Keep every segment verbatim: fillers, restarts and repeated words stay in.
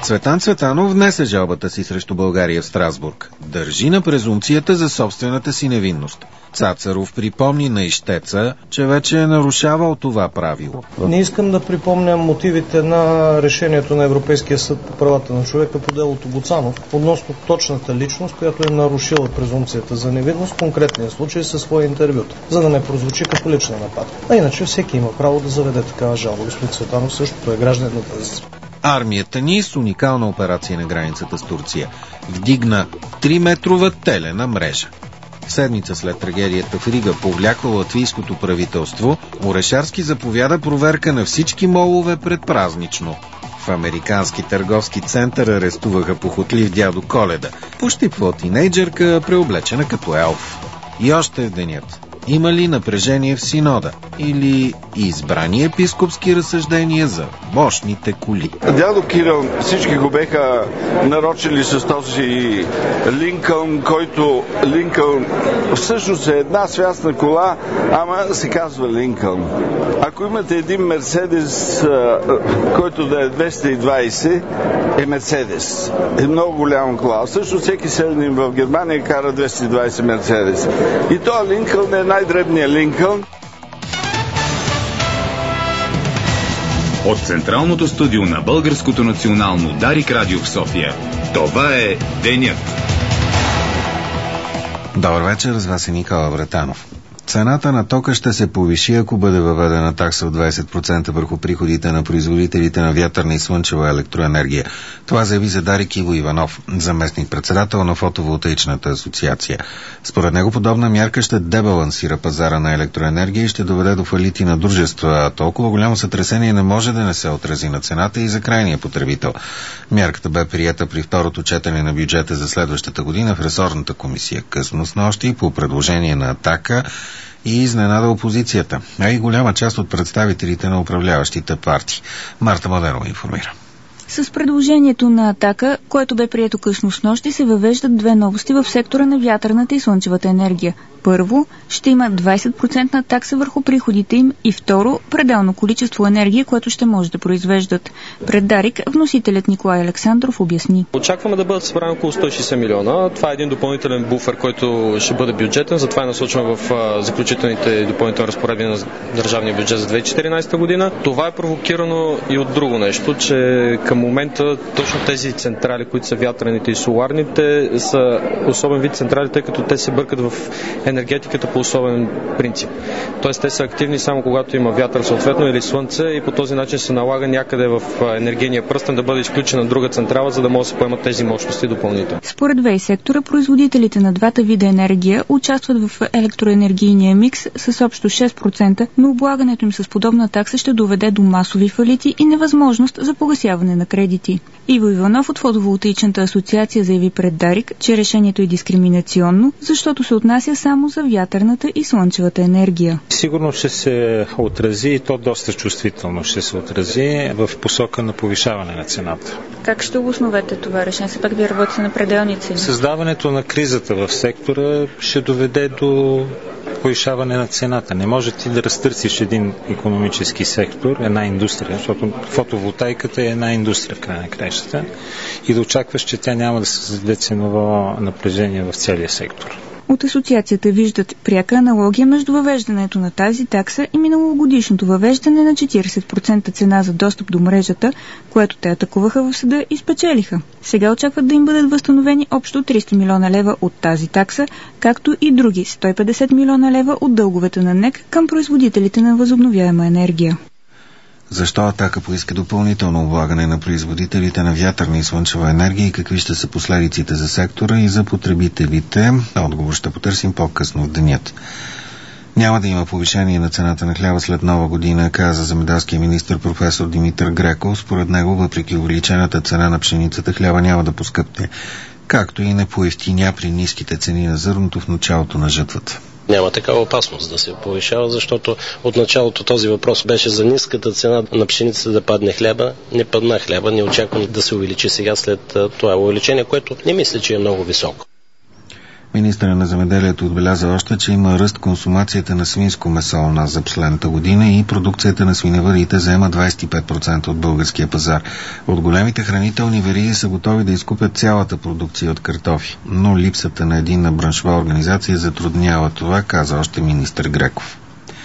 Цветан Цветанов внесе жалбата си срещу България в Страсбург. Държи на презумпцията за собствената си невинност. Цацаров припомни на ищеца, че вече е нарушавал това правило. Не искам да припомням мотивите на решението на Европейския съд по правата на човека по делото Гоцанов относно точната личност, която е нарушила презумпцията за невинност в конкретния случай със свои интервюта, за да не прозвучи като лична нападка. А иначе всеки има право да заведе такава жалба. Господин Цветанов също е гражданин на тази. Армията ни с уникална операция на границата с Турция вдигна триметрова телена мрежа. Седмица след трагедията в Рига, повлякла латвийското правителство, Орешарски заповяда проверка на всички молове предпразнично. В американски търговски център арестуваха похотлив дядо Коледа, пощипвал тинейджърка, преоблечена като елф. И още в денят. Има ли напрежение в синода? Или избрани епископски разсъждения за мощните коли? Дядо Кирил, всички го беха нарочили с този Линкълн, който Линкълн всъщност е една свясна кола, ама се казва Линкълн. Ако имате един Мерседес, който да е двеста и двайсет, е Мерседес. Е много голяма кола. Всъщност всеки селянин в Германия кара двеста и двайсет Мерседес. И този Линкълн е най-дребният Линкълн. От централното студио на Българското национално Дарик Радио в София. Това е Денят. Добър вечер, с вас е Никола Братанов. Цената на тока ще се повиши, ако бъде въведена такса от двайсет процента върху приходите на производителите на вятърна и слънчева електроенергия. Това заяви за Дарик Иво Иванов, заместник-председател на фотоволтаичната асоциация. Според него подобна мярка ще дебалансира пазара на електроенергия и ще доведе до фалити на дружества, а толкова голямо сътресение не може да не се отрази на цената и за крайния потребител. Мярката бе приета при второто четене на бюджета за следващата година в ресорната комисия късно снощи по предложение на Атака и изненада опозицията, а и голяма част от представителите на управляващите партии. Марта Младенова информира. С предложението на Атака, което бе прието късно снощи, се въвеждат две новости в сектора на вятърната и слънчевата енергия. Първо, ще има двайсет процента такса върху приходите им и второ, пределно количество енергия, което ще може да произвеждат. Пред Дарик вносителят Николай Александров обясни. Очакваме да бъдат събрани около сто и шейсет милиона. Това е един допълнителен буфер, който ще бъде бюджетен. Затова е насочваме в заключителните допълнителни разпоредби на държавния бюджет за две хиляди и четиринайсета година. Това е провокирано и от друго нещо, че към момента точно тези централи, които са вятърните и соларните, са особен вид централи, тъй като те се бъркат в енергетиката по особен принцип. Тоест те са активни само когато има вятър съответно или слънце и по този начин се налага някъде в енергийния пръстен да бъде изключена друга централа, за да могат да се поемат тези мощности допълнително. Според ВЕИ сектора, производителите на двата вида енергия участват в електроенергийния микс с общо шест процента, но облагането им с подобна такса ще доведе до масови фалити и невъзможност за погасяване на кредити. Иво Иванов от фотоволтаичната асоциация заяви пред Дарик, че решението е дискриминационно, защото се отнася само за вятърната и слънчевата енергия. Сигурно ще се отрази и то доста чувствително ще се отрази в посока на повишаване на цената. Как ще обосновете това решение? Все пак ви работите на пределни цени. Създаването на кризата в сектора ще доведе до повишаване на цената. Не може ти да разтърсиш един икономически сектор, една индустрия, защото фотоволтайката е една индустрия в край на краищата и да очакваш, че тя няма да създаде ценово напрежение в целия сектор. От асоциацията виждат пряка аналогия между въвеждането на тази такса и миналогодишното въвеждане на четирийсет процента цена за достъп до мрежата, което те атакуваха в съда и спечелиха. Сега очакват да им бъдат възстановени общо триста милиона лева от тази такса, както и други сто и петдесет милиона лева от дълговете на НЕК към производителите на възобновяема енергия. Защо Атака поиска допълнително облагане на производителите на вятърна и слънчева енергия и какви ще са последиците за сектора и за потребителите? Отговор ще потърсим по-късно в денят. Няма да има повишение на цената на хляба след нова година, каза земеделския министър професор Димитър Греков. Според него, въпреки увеличената цена на пшеницата, хляба няма да поскъпне, както и не поевтиня при ниските цени на зърното в началото на жатвата. Няма такава опасност да се повишава, защото от началото този въпрос беше за ниската цена на пшеницата да падне хляба. Не падна хляба, не очаквам да се увеличи сега след това увеличение, което не мисля, че е много високо. Министърът на земеделието отбеляза още, че има ръст консумацията на свинско месо у нас за последната година и продукцията на свиневъдите заема двадесет и пет процента от българския пазар. От големите хранителни вериги са готови да изкупят цялата продукция от картофи, но липсата на единна браншова организация затруднява това, каза още министър Греков.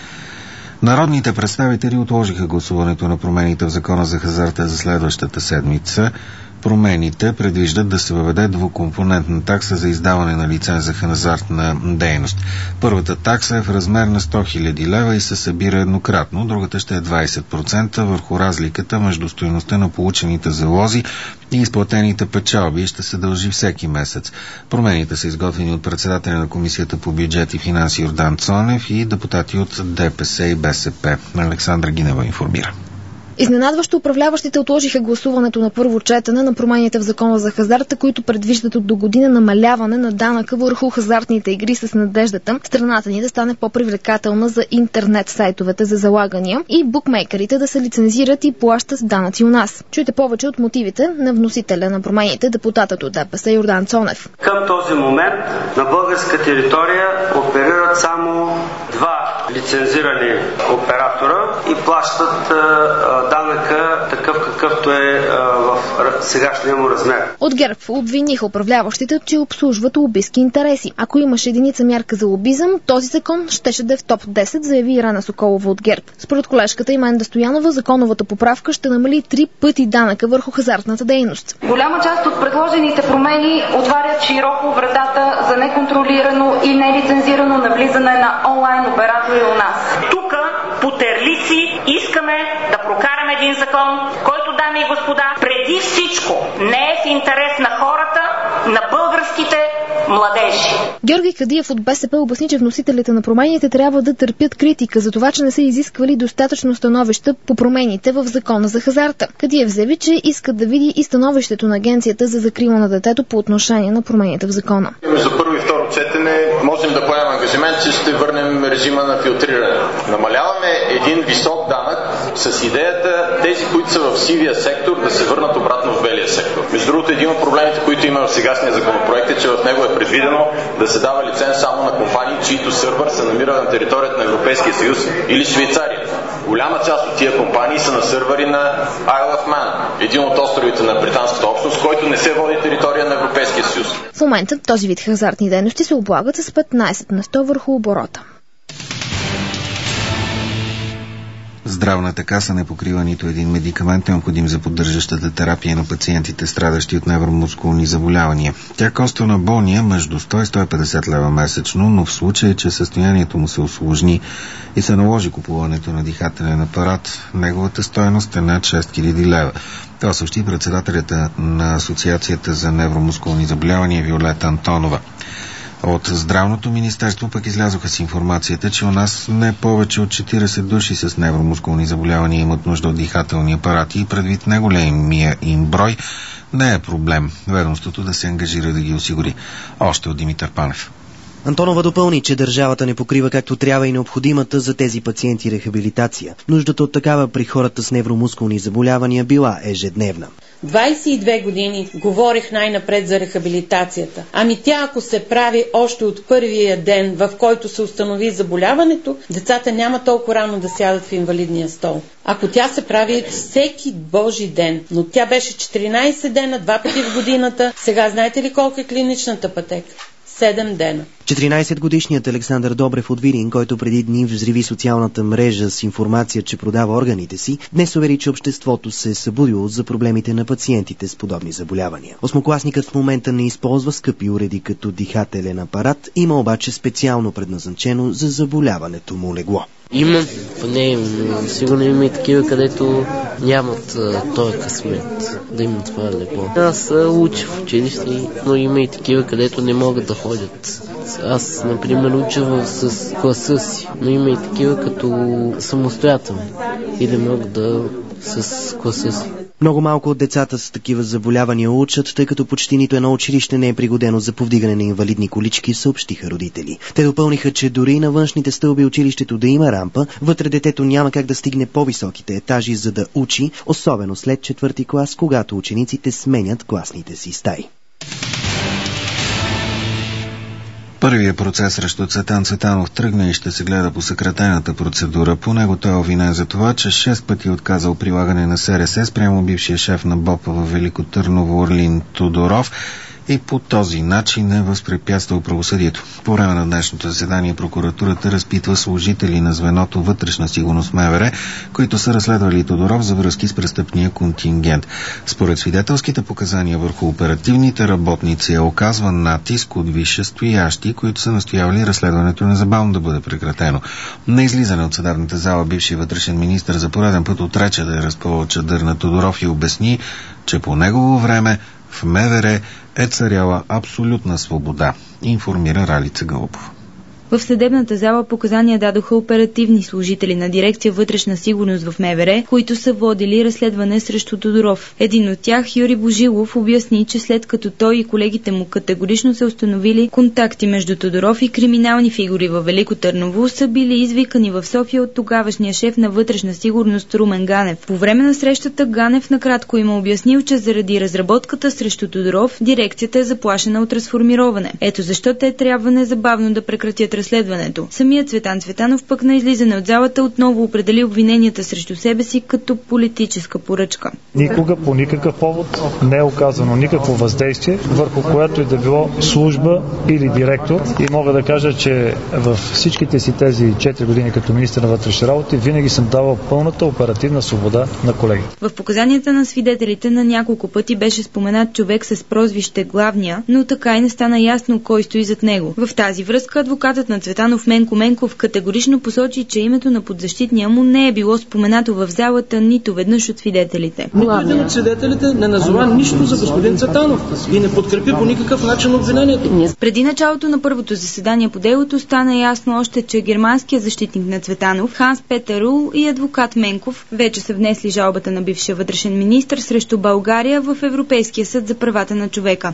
Народните представители отложиха гласуването на промените в Закона за хазарта за следващата седмица. Промените предвиждат да се въведе двукомпонентна такса за издаване на лиценз за хазартна дейност. Първата такса е в размер на сто хиляди лева и се събира еднократно, другата ще е двадесет процента върху разликата между стойността на получените залози и изплатените печалби и ще се дължи всеки месец. Промените са изготвени от председателя на Комисията по бюджет и финанси Йордан Цонев и депутати от ДПС и БСП. Александра Гинева информира. Изненадващо управляващите отложиха гласуването на първо четене на промените в Закона за хазарта, които предвиждат от до година намаляване на данъка върху хазартните игри с надеждата страната ни да стане по-привлекателна за интернет сайтовете за залагания и букмейкерите да се лицензират и плащат данъци у нас. Чуйте повече от мотивите на вносителя на промените, депутатът от ДПС Йордан Цонев. Към този момент на българска територия оперират само два лицензирани оператора и плащат а, данъка такъв какъвто е а, в сегашния му размер. От ГЕРБ обвиниха управляващите, че обслужват лобистки интереси. Ако имаше единица мярка за лобизъм, този закон щеше да е в топ десет, заяви Ирена Соколова от ГЕРБ. Според колежката Менда Стоянова, законовата поправка ще намали три пъти данъка върху хазартната дейност. Голяма част от предложените промени отварят широко вратата за неконтролирано и нелицензирано навлизане на онлайн оператори у нас. Тук по терлици искаме да прокараме един закон, който, дами и господа, преди всичко не е в интерес на хората, на българските младежи. Георги Кадиев от БСП обясни, че вносителите на промените трябва да търпят критика за това, че не са изисквали достатъчно становища по промените в Закона за хазарта. Кадиев заяви, че искат да види и становището на Агенцията за закрила на детето по отношение на промените в закона. Между първо и второ четене можем да поемем ангажимент, че ще върнем режима на филтриране. Намаляваме един висок данък с идеята тези, които са в сивия сектор, да се върнат обратно в белия сектор. Между другото, един от проблемите, които има в сегашния законопроект е, че в него е предвидено да се дава лиценз само на компании, чието сървър се намира на територията на Европейския съюз или Швейцария. Голяма част от тия компании са на сървъри на Isle of Man, един от островите на британската общност, който не се води територия на Европейския съюз. В момента този вид хазартни дейности се облагат с петнадесет на сто върху оборота. Здравната каса не покрива нито един медикамент, необходим за поддържащата терапия на пациентите, страдащи от невромускулни заболявания. Тя коства на болния между сто и сто и петдесет лева месечно, но в случай, че състоянието му се усложни и се наложи купуването на дихателен апарат, неговата стойност е над шест хиляди лева. Това съобщи председателята на Асоциацията за невромускулни заболявания Виолета Антонова. От Здравното министерство пък излязоха с информацията, че у нас не повече от четиридесет души с невромускулни заболявания имат нужда от дихателни апарати и предвид неголемия им брой не е проблем ведомството да се ангажира да ги осигури. Още от Димитър Панев. Антонова допълни, че държавата не покрива както трябва и необходимата за тези пациенти рехабилитация. Нуждата от такава при хората с невромускулни заболявания била ежедневна. двадесет и две години говорих най-напред за рехабилитацията. Ами тя, ако се прави още от първия ден, в който се установи заболяването, децата няма толкова рано да сядат в инвалидния стол. Ако тя се прави всеки божи ден, но тя беше четиринадесет дена, два пъти в годината, сега знаете ли колко е клиничната пътека? седем дена. четиринадесетгодишният Александър Добрев от Видин, който преди дни взриви социалната мрежа с информация, че продава органите си, днес увери, че обществото се е събудило за проблемите на пациентите с подобни заболявания. Осмокласникът в момента не използва скъпи уреди като дихателен апарат, има обаче специално предназначено за заболяването му легло. Има, не, сигурно има и такива, където нямат този късмет да имат това легло. Аз уча в училище, но има и такива, където не могат да ходят. Аз, например, уча с класа си, но има и такива като самостоятелни и не могат да с класа си. Много малко от децата с такива заболявания учат, тъй като почти нито едно училище не е пригодено за повдигане на инвалидни колички, съобщиха родители. Те допълниха, че дори на външните стълби училището да има рампа, вътре детето няма как да стигне по-високите етажи, за да учи, особено след четвърти клас, когато учениците сменят класните си стаи. Първият процес срещу Цветан Цветанов тръгна и ще се гледа по съкратената процедура. По него той е обвинен за това, че шест пъти е отказал прилагане на СРС спрямо бившия шеф на БОП в Велико Търново Орлин Тодоров и по този начин е възпрепятствал правосъдието. По време на днешното заседание прокуратурата разпитва служители на звеното Вътрешна сигурност МВР, които са разследвали Тодоров за връзки с престъпния контингент. Според свидетелските показания върху оперативните работници е оказван натиск от висшестоящи, които са настоявали разследването незабавно да бъде прекратено. На излизане от съдебната зала бивши вътрешен министър за пореден път отрече да е разпъвал чадър на Тодоров и обясни, че по негово време в МВР е царяла абсолютна свобода, информира Ралица Гълъбов. В съдебната зала показания дадоха оперативни служители на дирекция Вътрешна сигурност в МВР, които са водили разследване срещу Тодоров. Един от тях, Юрий Божилов, обясни, че след като той и колегите му категорично са установили контакти между Тодоров и криминални фигури във Велико Търново, са били извикани в София от тогавашния шеф на Вътрешна сигурност Румен Ганев. По време на срещата Ганев накратко им обяснил, че заради разработката срещу Тодоров, дирекцията е заплашена от разформироване. Ето защо те трябва незабавно да прекратят разследването. Самият Цветан Цветанов пък на излизане от залата отново определи обвиненията срещу себе си като политическа поръчка. Никога по никакъв повод не е оказано никакво въздействие върху което и да било служба или директор и мога да кажа, че във всичките си тези четири години като министър на вътрешни работи винаги съм давал пълната оперативна свобода на колеги. В показанията на свидетелите на няколко пъти беше споменат човек с прозвище Главния, но така и не стана ясно кой стои зад него. В тази връзка адвокатът на Цветанов Менко Менков категорично посочи, че името на подзащитния му не е било споменато в залата нито веднъж от свидетелите. Нито един от свидетелите не назова нищо за господин Цветанов и не подкрепи по никакъв начин обвинението. Преди началото на първото заседание по делото стана ясно още, че германският защитник на Цветанов, Ханс Петер Рул и адвокат Менков вече са внесли жалбата на бившия вътрешен министър срещу България в Европейския съд за правата на човека.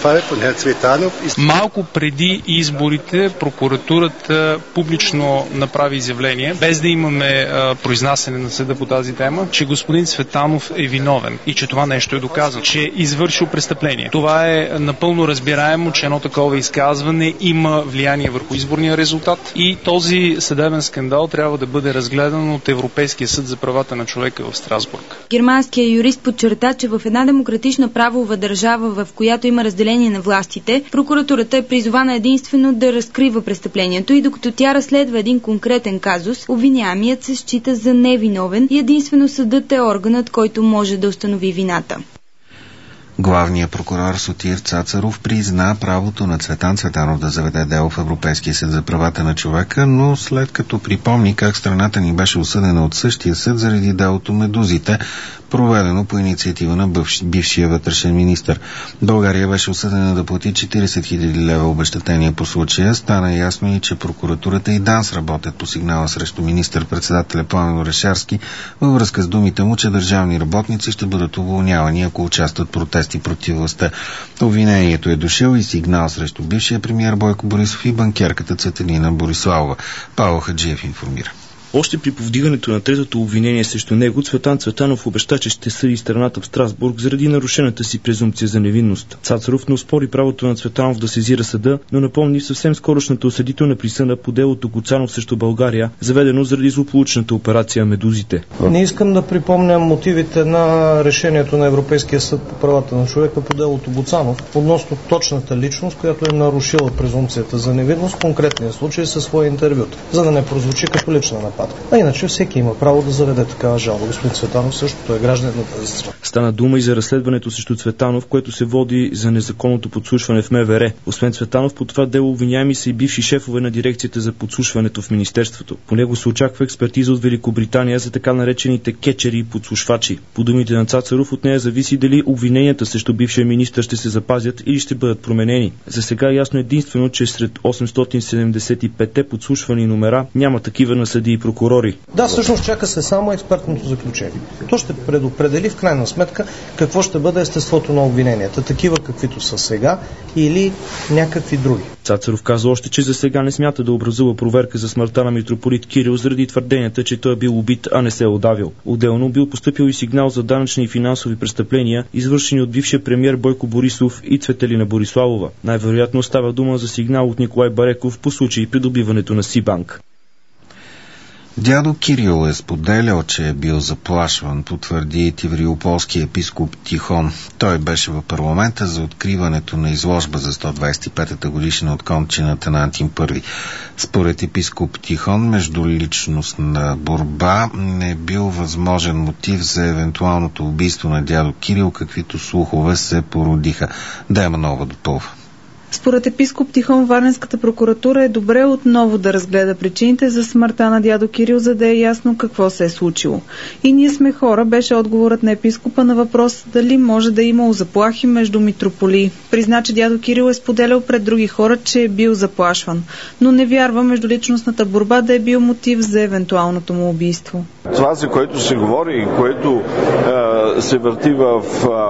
Малко преди изборите прокуратурата публично направи изявление, без да имаме а, произнасяне на съда по тази тема, че господин Цветанов е виновен и че това нещо е доказано, че е извършил престъпление. Това е напълно разбираемо, че едно такова изказване има влияние върху изборния резултат и този съдебен скандал трябва да бъде разгледан от Европейския съд за правата на човека в Страсбург. Германският юрист подчерта, че в една демократична правова държава, в която има разделение на властите, прокуратурата е призована единствено да разкрива престъплението и докато тя разследва един конкретен казус, обвиняемият се счита за невиновен и единствено съдът е органът, който може да установи вината. Главният прокурор Сотир Цацаров призна правото на Цветан Цветанов да заведе дело в Европейския съд за правата на човека, но след като припомни как страната ни беше осъдена от същия съд заради делото Медузите, проведено по инициатива на бившия вътрешен министър. България беше осъдена да плати четирийсет хиляди лева обезщетение по случая. Стана ясно и, че прокуратурата и ДАНС работят по сигнала срещу министър-председателя Пламен Орешарски във връзка с думите му, че държавни работници ще бъдат уволнявани, ако участват в протести против властта. Обвинението е дошъл и сигнал срещу бившия премиер Бойко Борисов и банкерката Цветелина Бориславова. Павел Хаджиев информира. Още при повдигането на третото обвинение срещу него, Цветан Цветанов обеща, че ще съди страната в Страсбург заради нарушената си презумпция за невинност. Цацаров не оспори правото на Цветанов да сезира съда, но напомни съвсем скорошната осъдителна присъда по делото Гуцанов срещу България, заведено заради злополучната операция Медузите. Не искам да припомням мотивите на решението на Европейския съд по правата на човека по делото Гуцанов относно точната личност, която е нарушила презумпцията за невинност в конкретния случай със свои интервюта, за да не прозвучи като лична нападка. А иначе всеки има право да заведе такава жалба. Господин Цветанов също той е гражданин на тази страна. Стана дума и за разследването срещу Цветанов, което се води за незаконното подслушване в МВР. Освен Цветанов, по това дело обвиняеми са и бивши шефове на дирекцията за подслушването в Министерството. По него се очаква експертиза от Великобритания за така наречените кетчери и подслушвачи. По думите на Цацаров, от нея зависи дали обвиненията срещу бившия министър ще се запазят или ще бъдат променени. За сега е ясно единствено, че сред осемстотин седемдесет и пет подслушвани номера няма такива на съдии и прокурори. Да, всъщност чака се само експертното заключение. То ще предопредели в крайна сметка какво ще бъде естеството на обвиненията, такива каквито са сега или някакви други. Цацаров каза още, че за сега не смята да образува проверка за смъртта на митрополит Кирил заради твърденията, че той е бил убит, а не се е удавил. Отделно бил поступил и сигнал за данъчни и финансови престъпления, извършени от бившия премиер Бойко Борисов и Цветелина Бориславова. Най-вероятно става дума за сигнал от Николай Бареков по случай придобиването на Сибанк. Дядо Кирил е споделял, че е бил заплашван, потвърди тивриополски епископ Тихон. Той беше в парламента за откриването на изложба за сто двадесет и петата годишна от кончината на Антим Първи. Според епископ Тихон, междуличностна борба не бил възможен мотив за евентуалното убийство на дядо Кирил, каквито слухове се породиха. Дема нова допълва. Според епископ Тихон, Варненската прокуратура е добре отново да разгледа причините за смъртта на дядо Кирил, за да е ясно какво се е случило. И ние сме хора, беше отговорът на епископа на въпрос дали може да е имало заплахи между митрополии. Призна, че дядо Кирил е споделял пред други хора, че е бил заплашван, но не вярва междуличностната борба да е бил мотив за евентуалното му убийство. Това, за което се говори и което е, се върти в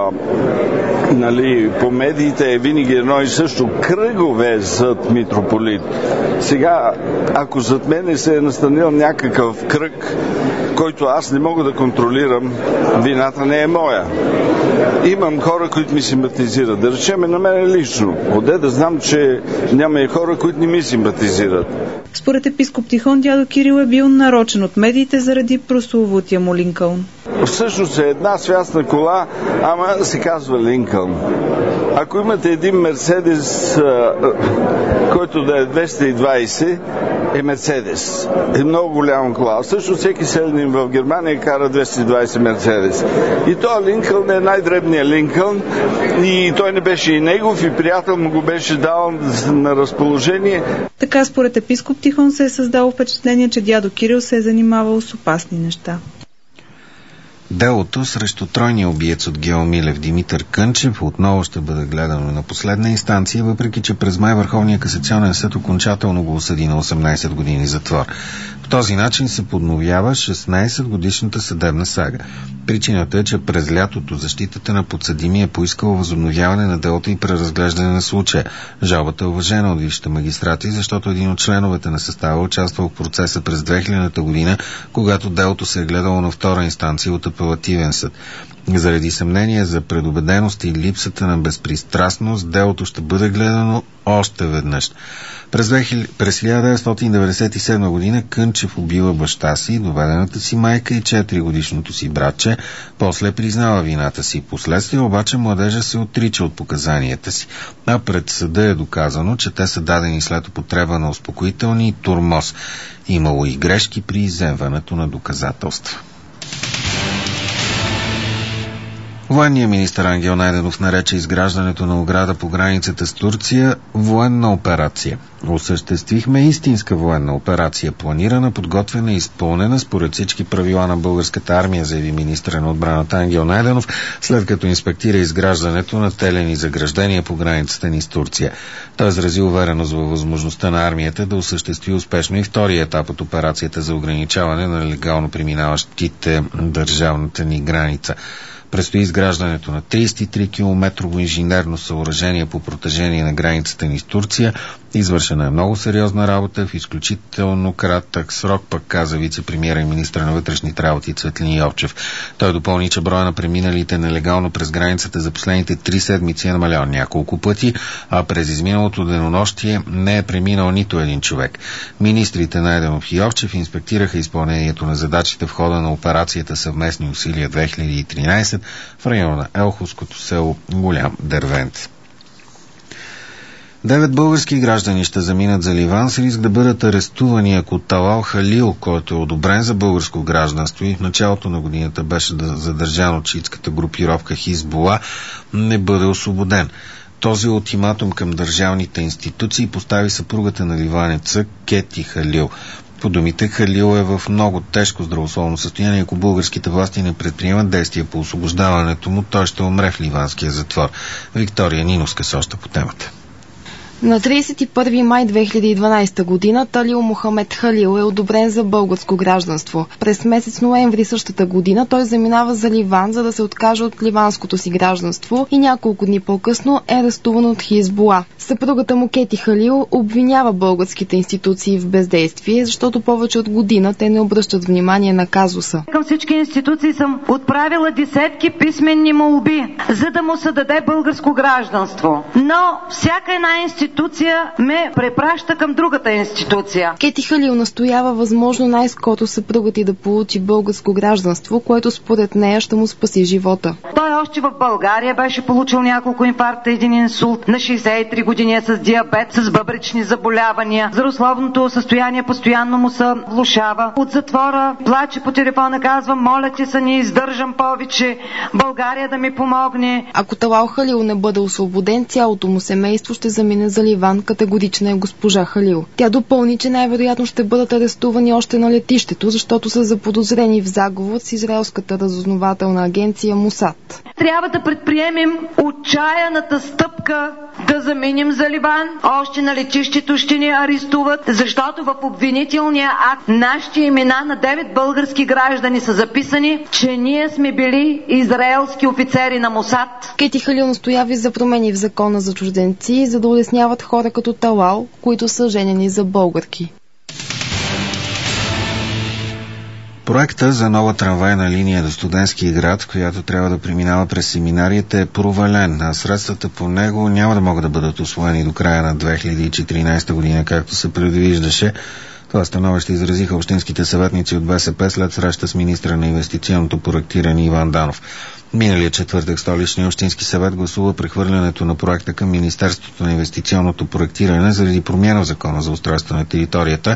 е, нали, по медиите, е винаги едно и също. Кръгове зад митрополит. Сега, ако зад мене се е настанил някакъв кръг, който аз не мога да контролирам, вината не е моя. Имам хора, които ми симпатизират. Да речеме на мен лично. Оде да знам, че няма и хора, които не ми симпатизират. Според епископ Тихон, дядо Кирил е бил нарочен от медиите заради прословутия му Линкълн. Всъщност е една свясна кола, ама се казва Линкълн. Ако имате един Мерцедес, който да е двеста и двадесет, е Мерцедес. Е много голяма кола. Всъщност всеки селянин в Германия кара двеста и двадесет Мерцедес. И този Линкълн е най-дребният Линкълн и той не беше и негов, и приятел му го беше дал на разположение. Така според епископ Тихон се е създало впечатление, че дядо Кирил се е занимавал с опасни неща. Делото срещу тройния убиец от Гео Милев Димитър Кънчев отново ще бъде гледано на последна инстанция, въпреки че през май Върховния касационен съд окончателно го осъди на осемнадесет години затвор. По този начин се подновява шестнадесетгодишната съдебна сага. Причината е, че през лятото защитата на подсъдимия е поискала възобновяване на делото и преразглеждане на случая. Жалбата е уважена от висшите магистрати, защото един от членовете на състава участвал в процеса през две хилядната година, когато делото се е гледало на втора инстанция от апелативен съд. Заради съмнение за предубеденост и липсата на безпристрастност, делото ще бъде гледано още веднъж. През хиляда деветстотин деветдесет и седма година Кънчев убива баща си, доведената си майка и четиригодишното си братче. После признава вината си. Последствие обаче младежа се отрича от показанията си. А пред съда е доказано, че те са дадени след употреба на успокоителни и тормоз. Имало и грешки при изземването на доказателства. Военният министър Ангел Найденов нарече изграждането на ограда по границата с Турция военна операция. Осъществихме истинска военна операция, планирана, подготвена и изпълнена според всички правила на българската армия, заяви министъра на отбраната Ангел Найденов, след като инспектира изграждането на телени заграждения по границата ни с Турция. Той изрази увереност във възможността на армията да осъществи успешно и втория етап от операцията за ограничаване на легално преминаващите държавната ни граница. Предстои изграждането на тридесет и три километрово инженерно съоръжение по протежение на границата ни с Турция. Извършена е много сериозна работа в изключително кратък срок, пък каза вице-премиера и министър на вътрешните работи Цветлин Йовчев. Той допълни, че броя на преминалите нелегално през границата за последните три седмици е намалял няколко пъти, а през изминалото денонощие не е преминал нито един човек. Министрите Найденов и Йовчев инспектираха изпълнението на задачите в хода на операцията Съвместни усилия две хиляди и тринадесет в района на Елховското село Голям Дервент. Девет български граждани ще заминат за Ливан с риск да бъдат арестувани, ако Талал Халил, който е одобрен за българско гражданство и в началото на годината беше задържан от шиитската групировка Хизбула, не бъде освободен. Този ултиматум към държавните институции постави съпругата на ливанеца Кети Халил. По думите, Халил е в много тежко здравословно състояние. Ако българските власти не предприемат действия по освобождаването му, той ще умре в ливанския затвор. Виктория Ниновска с още по темата. На тридесет и първи май две хиляди и дванадесета година Талил Мохамед Халил е одобрен за българско гражданство. През месец ноември същата година той заминава за Ливан, за да се откаже от ливанското си гражданство и няколко дни по-късно е арестуван от Хизбула. Съпругата му Кети Халил обвинява българските институции в бездействие, защото повече от година те не обръщат внимание на казуса. Към всички институции съм отправила десетки писменни молби, за да му се даде българско гражданство. Но всяка една институция ме препраща към другата институция. Кети Халил настоява възможно най-скоро съпругът и да получи българско гражданство, което според нея ще му спаси живота. Той още в България беше получил няколко инфаркта, един инсулт, на шейсет и три години е с диабет, с бъбречни заболявания. Здравословното състояние постоянно му се влошава. От затвора плаче по телефона, казва: моля ти се, не издържам повече, България да ми помогне. Ако Талал Халил не бъде освободен, цялото му семейство ще замине за Ливан, категорична е госпожа Халил. Тя допълни, че най-вероятно ще бъдат арестувани още на летището, защото са заподозрени в заговор с израелската разузнавателна агенция Мосад. Трябва да предприемем отчаяната стъпка да заминем за Ливан. Още на летището ще ни арестуват, защото в обвинителния акт нашите имена на девет български граждани са записани, че ние сме били израелски офицери на Мосад. Кети Халил настоява за промени в закона за чужденци, за да улесняват хора като Талал, които са женени за българки. Проекта за нова трамвайна линия до Студентски град, която трябва да преминава през семинариите, е провален, а средствата по него няма да могат да бъдат усвоени до края на две хиляди и четиринадесета година, както се предвиждаше. Това становище изразиха общинските съветници от БСП след среща с министра на инвестиционното проектиране Иван Данов. Миналия четвъртък Столичния общински съвет гласува прехвърлянето на проекта към Министерството на инвестиционното проектиране заради промяна в закона за устройство на територията,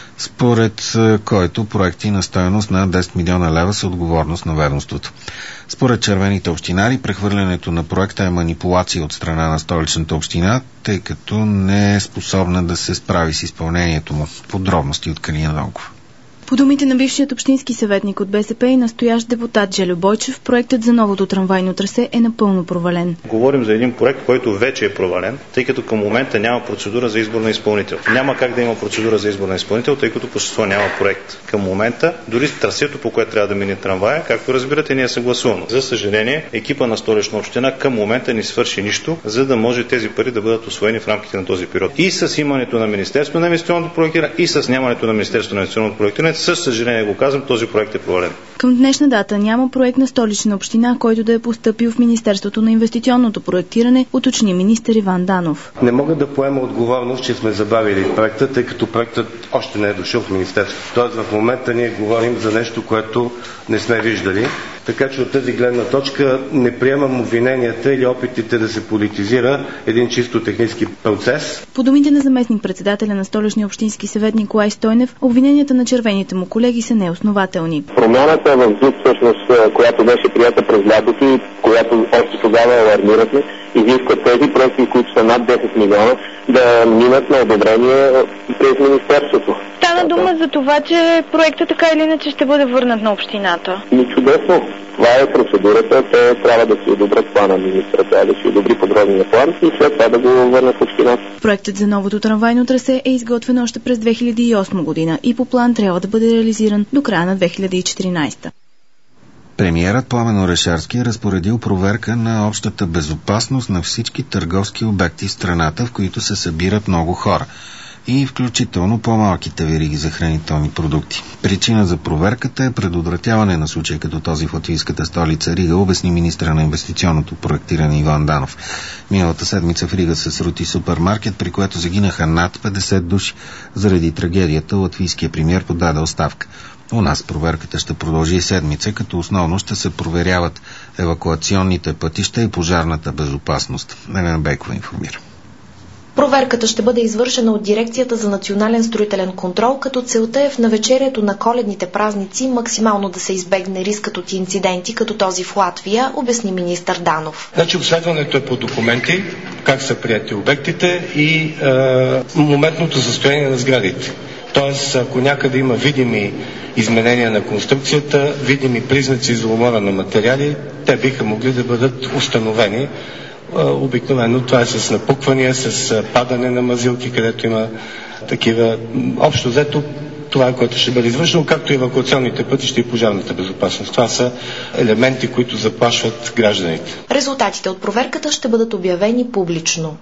според който проекти на стойност на десет милиона лева са отговорност на ведомството. Според червените общинари, прехвърлянето на проекта е манипулация от страна на Столичната община, тъй като не е способна да се справи с изпълнението му. Подробности от Калина Донков. По думите на бившият общински съветник от БСП и настоящ депутат Желю Бойчев, проектът за новото трамвайно трасе е напълно провален. Говорим за един проект, който вече е провален, тъй като към момента няма процедура за избор на изпълнител. Няма как да има процедура за избор на изпълнител, тъй като по същество няма проект. Към момента дори трасето, по което трябва да мине трамвая, както разбирате, не е съгласувано. За съжаление, екипа на Столична община към момента не свърши нищо, за да може тези пари да бъдат усвоени в рамките на този период. И с имането на Министерството на инвестиционното проектиране, и с нямането на Министерството на инвестиционното проектиране, със съжаление го казвам, този проект е провален. Към днешна дата няма проект на Столична община, който да е постъпил в Министерството на инвестиционното проектиране, уточни министър Иван Данов. Не мога да поема отговорност, че сме забавили проекта, тъй като проектът още не е дошъл в Министерството. Тоест в момента ние говорим за нещо, което не сме виждали. Така че от тази гледна точка не приемам обвиненията или опитите да се политизира един чисто технически процес. По думите на заместник-председателя на Столичния общински съвет Николай Стойнев, обвиненията на червените му колеги са неоснователни. Промяната в ЗУТ, всъщност, която беше прията през лятото и която още тогава алармирахме, изисква тези проекти, които са над десет милиона, да минат на одобрение през Министерството. Стана дума за това, че проектът така или иначе ще бъде върнат на общината. И чудесно. Това е процедурата. Те трябва да си одобрят плана министра, трябва да си одобри подробния план и след това да го върнат в общината. Проектът за новото трамвайно трасе е изготвен още през две хиляди и осма година и по план трябва да бъде реализиран до края на две хиляди и четиринадесета. Премиерът Пламен Орешарски е разпоредил проверка на общата безопасност на всички търговски обекти в страната, в които се събират много хора, и включително по-малките вериги за хранителни продукти. Причина за проверката е предотвратяване на случаи като този в латвийската столица Рига, обясни министра на инвестиционното проектиране Иван Данов. Миналата седмица в Рига се срути супермаркет, при което загинаха над петдесет души. Заради трагедията латвийският премиер подаде оставка. У нас проверката ще продължи седмица, като основно ще се проверяват евакуационните пътища и пожарната безопасност. Елена Бейкова информира. Проверката ще бъде извършена от Дирекцията за национален строителен контрол, като целта е в навечерието на коледните празници максимално да се избегне рискът от инциденти, като този в Латвия, обясни министър Данов. Значи обследването е по документи, как са приети обектите и е, моментното състояние на сградите. Тоест, ако някъде има видими изменения на конструкцията, видими признаци за умора на материали, те биха могли да бъдат установени обикновено това е с напуквания, с падане на мазилки, където има такива. Общо взето това е, което ще бъде извършено, както и евакуационните пътища и пожарната безопасност. Това са елементи, които заплашват гражданите. Резултатите от проверката ще бъдат обявени публично.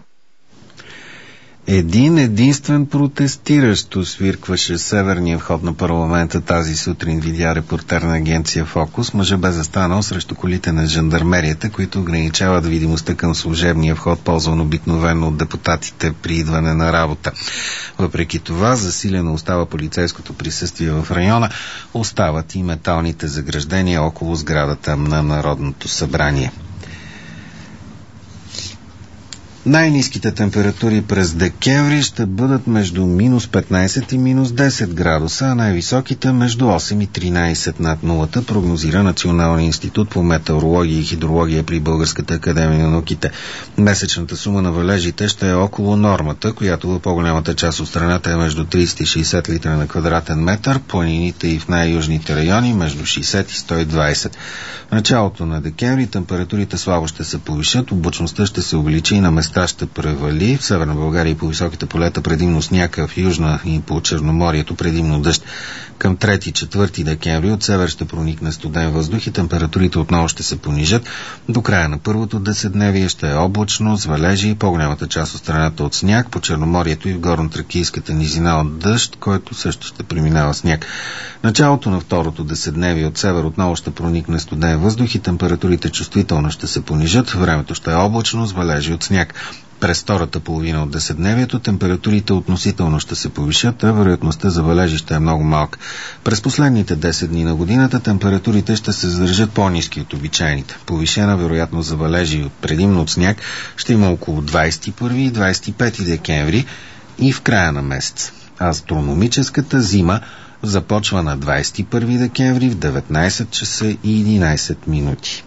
Един единствен протестиращ освиркваше северния вход на парламента тази сутрин, видя репортер на агенция Фокус. Мъжът бе застанал срещу колите на жандармерията, които ограничават видимостта към служебния вход, ползван обикновено от депутатите при идване на работа. Въпреки това, засилено остава полицейското присъствие в района, остават и металните заграждения около сградата на Народното събрание. Най-ниските температури през декември ще бъдат между минус петнайсет и минус десет градуса, а най-високите между осем и тринайсет над нулата, прогнозира Националния институт по метеорология и хидрология при Българската академия на науките. Месечната сума на валежите ще е около нормата, която в по-голямата част от страната е между трийсет и шейсет литра на квадратен метър, планините и в най-южните райони между шейсет и сто и двайсет. В началото на декември температурите слабо ще се повишат, облачността ще се увеличи и на места ще превали. В Северна България и по високите полета предимно сняг, в Южна и по Черноморието предимно дъжд. Към трети-четвърти декември от север ще проникне студен въздух и температурите отново ще се понижат. До края на първото десетдневие ще е облачно, с валежи и по-голямата част от страната от сняг, по Черноморието и в горно-тракийската низина от дъжд, който също ще преминава сняг. Началото на второто десетдневие от север отново ще проникне студен въздух и температурите чувствително ще се понижат. Времето ще е облачно, с валежи от сняг. През втората половина от десетдневието температурите относително ще се повишат, а вероятността за валежи ще е много малка. През последните десет дни на годината температурите ще се задържат по-ниски от обичайните. Повишена вероятност за валежи предимно от сняг ще има около двайсет и първи и двайсет и пети декември и в края на месец. Астрономическата зима започва на двайсет и първи декември в деветнайсет часа и единайсет минути.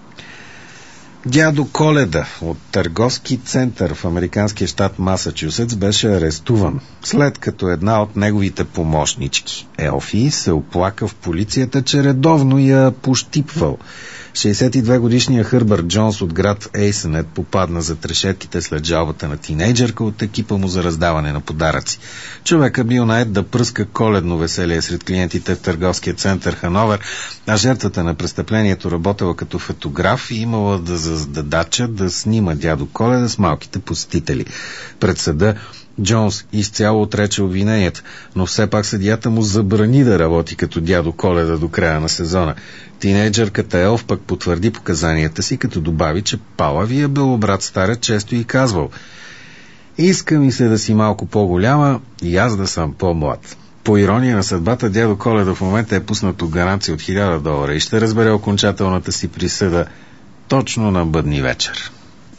Дядо Коледа от търговски център в американския щат Масачусетс беше арестуван, след като една от неговите помощнички, Елфи, се оплака в полицията, че редовно я пощипвал. шейсет и две годишният Хърбърт Джонс от град Ейсенет попадна за трешетките след жалбата на тинейджърка от екипа му за раздаване на подаръци. Човека бил нает да пръска коледно веселие сред клиентите в търговския център Хановер, а жертвата на престъплението работела като фотограф и имала да задача да снима дядо Коледа с малките посетители. Пред съда Джонс изцяло отрече обвинението, но все пак съдията му забрани да работи като дядо Коледа до края на сезона. Тинейджърката Елф пък потвърди показанията си, като добави, че палавия белобрат старец често и казвал: "Иска ми се да си малко по-голяма и аз да съм по-млад." По ирония на съдбата, дядо Коледа в момента е пуснато гаранция от хиляда долара и ще разбере окончателната си присъда точно на бъдни вечер.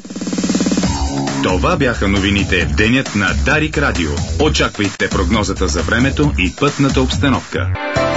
Това бяха новините в денят на Дарик Радио. Очаквайте прогнозата за времето и пътната обстановка.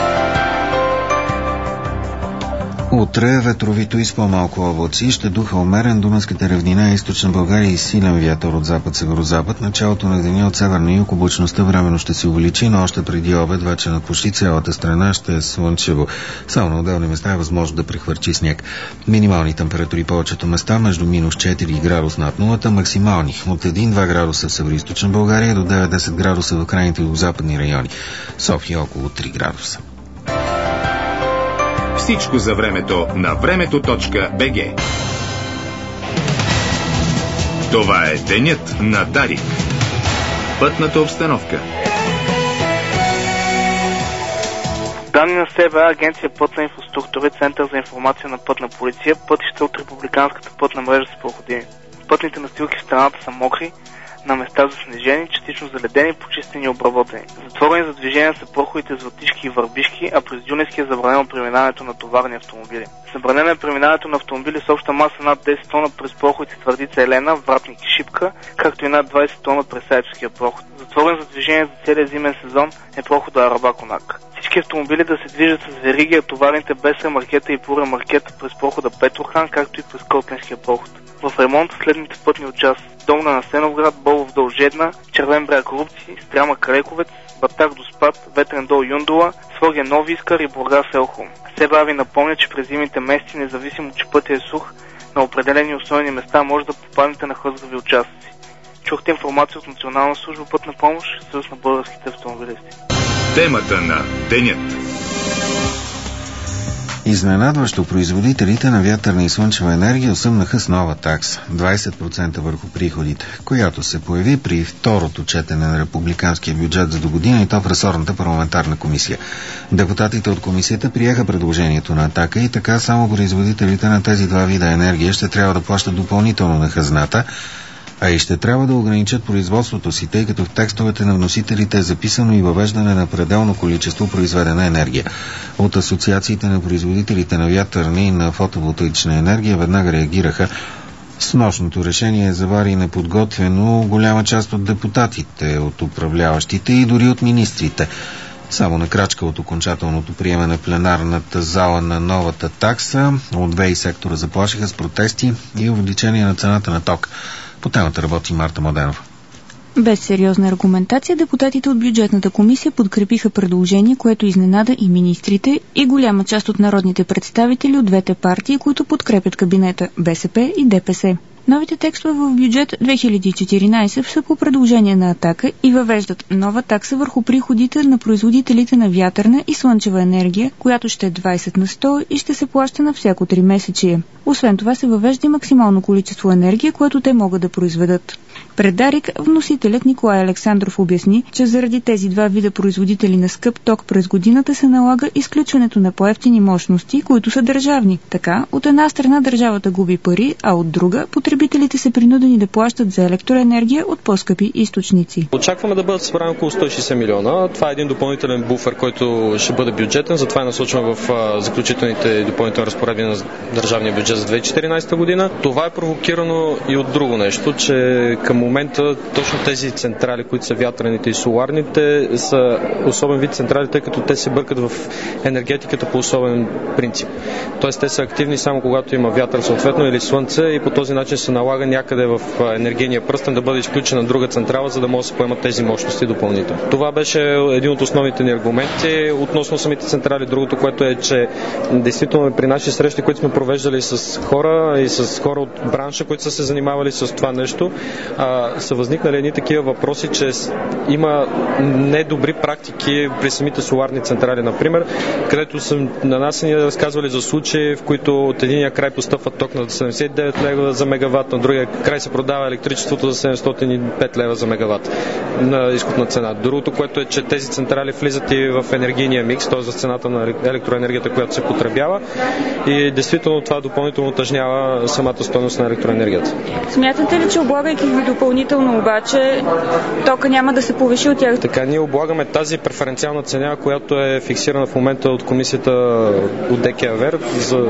Утре ветровито и с по-малко облаци ще духа умерен Дунавската равнина и източна България и силен вятър от запад-северозапад. Началото на деня от северна юг облачността временно ще се увеличи, но още преди обед вече на почти цялата страна ще е слънчево. Само на отделни места е възможно да прехвърчи сняг. Минимални температури повечето места между минус четири градус над нулата, максимални от един до два градуса в североизточна България до девет до десет градуса в крайните и западни райони. София около три градуса. Всичко за времето на времето точка би джи. Това е денят на Дарик. Пътната обстановка. Данни на СБА, Агенция Пътна инфраструктура и Център за информация на пътна полиция, пътища от републиканската пътна мрежа са проходими. Пътните настилки в страната са мокри, на места заснежени, частично заледени, почистени и обработени. Затворени за движение са проходите с вратишки и върбишки, а през Дюневски е забранено преминаването на товарни автомобили. Забранено е преминаването на автомобили с обща маса над десет тона през проходите Твърдица Елена, Вратник и Шипка, както и над двайсет тона през Саевския проход. Затворен за движение за целия зимен сезон е прохода Арабаконак. Всички автомобили да се движат с вериги, а товарните без ремаркета и по ремаркета през прохода Петрохан, както и през Котлинския проход. В ремонт следните пътни участъци: Долна на Сеновград, Болов дол Жедна, Червен бряг Рубци, Стряма Калековец, Батак до Спад, Ветрен дол Юндола, Своге Нови Искър и Бургас Елхом. СБА ви напомня, че през зимните месеци, независимо че пътя е сух, на определени основни места може да попаднете на хлъзгави участъци. Чухте информация от Национална служба пътна помощ, Съюз на българските автомобилисти. Темата на денят. Изненадващо производителите на вятърна и слънчева енергия осъмнаха с нова такса – двайсет процента върху приходите, която се появи при второто четене на републиканския бюджет за до година и то в ресорната парламентарна комисия. Депутатите от комисията приеха предложението на Атака и така само производителите на тези два вида енергия ще трябва да плащат допълнително на хазната, а и ще трябва да ограничат производството си, тъй като в текстовете на вносителите е записано и въвеждане на пределно количество произведена енергия. От асоциациите на производителите на вятърна и на фотоволтаична енергия веднага реагираха. С нощното решение завари неподготвено голяма част от депутатите, от управляващите и дори от министрите. Само на крачка от окончателното приемане в пленарната зала на новата такса, от ВЕИ сектора заплашиха с протести и увеличение на цената на ток. По темата работи Марта Младенова. Без сериозна аргументация, депутатите от бюджетната комисия подкрепиха предложение, което изненада и министрите, и голяма част от народните представители от двете партии, които подкрепят кабинета БСП и ДПС. Новите текстове в бюджет две хиляди и четиринайсет са по предложение на Атака и въвеждат нова такса върху приходите на производителите на вятърна и слънчева енергия, която ще е двайсет на сто и ще се плаща на всяко три месечие. Освен това се въвежда максимално количество енергия, което те могат да произведат. Пред Дарик вносителят Николай Александров обясни, че заради тези два вида производители на скъп ток през годината се налага изключването на по-евтини мощности, които са държавни. Така, от една страна държавата губи пари, а от друга потребителите са принудени да плащат за електроенергия от по-скъпи източници. Очакваме да бъдат събрани около сто и шейсет милиона. Това е един допълнителен буфер, който ще бъде бюджетен, затова е насочваме в заключителните допълнителни разпоредби на държавния бюджет за две хиляди и четиринайсета година. Това е провокирано и от друго нещо, че към момента точно тези централи, които са вятърните и соларните, са особен вид централи, тъй като те се бъркат в енергетиката по особен принцип. Тоест те са активни само когато има вятър съответно или слънце и по този начин се налага някъде в енергийния пръстен да бъде изключена друга централа, за да може да се поемат тези мощности допълнително. Това беше един от основните ни аргументи относно самите централи. Другото, което е, че действително при наши срещи, които сме провеждали с хора и с хора от бранша, които са се занимавали с това нещо, а, са възникнали едни такива въпроси, че има недобри практики при самите соларни централи, например, където са на нас ни разказвали за случаи, в които от единия край постъпва ток на седемдесет и девет лева за мегаватт, на другия край се продава електричеството за седемстотин и пет лева за мегаватт на изкупна цена. Другото, което е, че тези централи влизат и в енергийния микс, т.е. за цената на електроенергията, която се потребява, и действително това допълнително утежнява самата стойност на електроенергията. Смятате ли, че облагайки ги допълнително обаче, тока няма да се повиши от тях? Така, ние облагаме тази преференциална цена, която е фиксирана в момента от комисията от ДКЕВР за...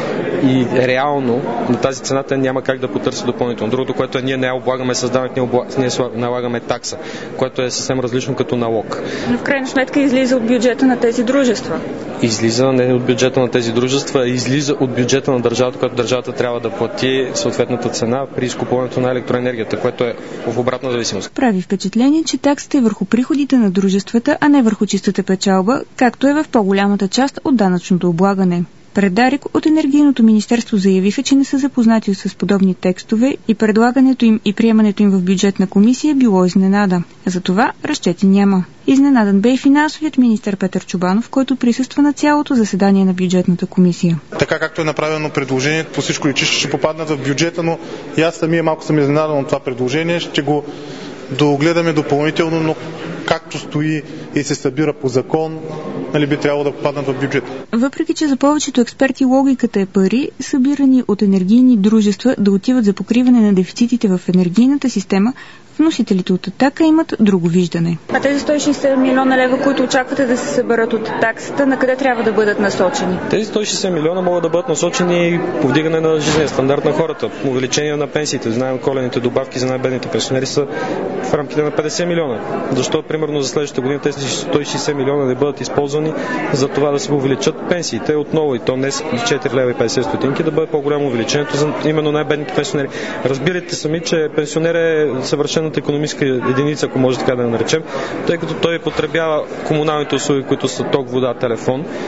и реално на тази цената няма как да потърси допълнително. Другото, което е, ние не облагаме с данък, ние, облаг... ние налагаме такса, което е съвсем различно като налог. Но в крайна сметка излиза от бюджета на тези дружества. Излиза не от бюджета на тези дружества, а излиза от бюджета на държавата, която държавата трябва да плати съответната цена при изкупуването на електроенергията, което е в обратна зависимост. Прави впечатление, че таксата е върху приходите на дружествата, а не върху чистата печалба, както е в по-голямата част от данъчното облагане. Пред Дарик от Енергийното министерство заявиха, че не са запознати с подобни текстове и предлагането им и приемането им в бюджетна комисия било изненада. Затова разчети няма. Изненадан бе и финансовият министър Петър Чобанов, който присъства на цялото заседание на бюджетната комисия. Така както е направено предложението, по всичко личи, ще попаднат в бюджета, но и аз самия малко съм изненадан от това предложение. Ще го догледаме допълнително, но както стои и се събира по закон, нали, би трябвало да попаднат в бюджета. Въпреки че за повечето експерти логиката е пари, събирани от енергийни дружества да отиват за покриване на дефицитите в енергийната система, вносителите от Атака имат друго виждане. А тези сто и шейсет милиона лева, които очаквате да се съберат от таксата, на къде трябва да бъдат насочени? Тези сто и шейсет милиона могат да бъдат насочени по вдигане на жизнения стандарт на хората, увеличение на пенсиите. Знаем, колените добавки за най-бедните пенсионери са в рамките на петдесет милиона. Защо, примерно, за следващата година тези сто и шейсет милиона да бъдат използвани за това да се увеличат пенсиите отново, и то не с четири лева и петдесет стотинки, да бъде по-голямо увеличението за именно най-бедните пенсионери. Разбирате сами, че пенсионер е съвършената икономическа единица, ако може така да я наречем, тъй като той потребява комуналните услуги, които са ток, вода, телефон,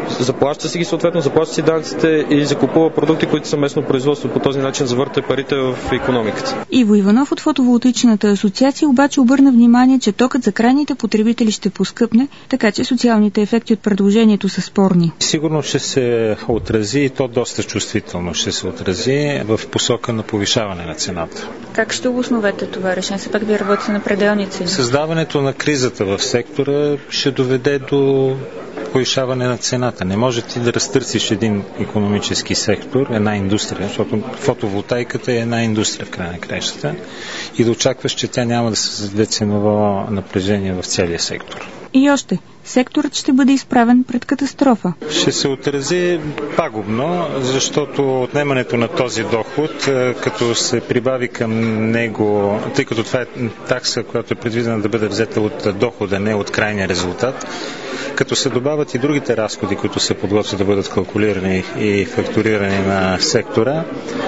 заплаща си ги съответно, заплаща си данъците и закупува продукти, които са местно производство. По този начин завърта парите в икономиката. Иво Иванов от фотоволтаичната асоциация обаче обърна внимание, че токът за крайните потребители ще поскъпне, така че социалните ефекти от предложението са спорни. Сигурно ще се отрази и то доста чувствително ще се отрази в посока на повишаване на цената. Как ще обосновете това решение? Все пак ви работите на пределни цени. Създаването на кризата в сектора ще доведе до повишаване на цената. Не може ти да разтърсиш един икономически сектор, една индустрия, защото фотоволтайката е една индустрия в край на краищата и да очакваш, че тя няма да създаде ценово напрежение в целия сектор. И още, секторът ще бъде изправен пред катастрофа. Ще се отрази пагубно, защото отнемането на този доход, като се прибави към него, тъй като това е такса, която е предвидена да бъде взета от дохода, не от крайния резултат, като се добавят и другите разходи, които се подготвят да бъдат калкулирани и фактурирани на сектора,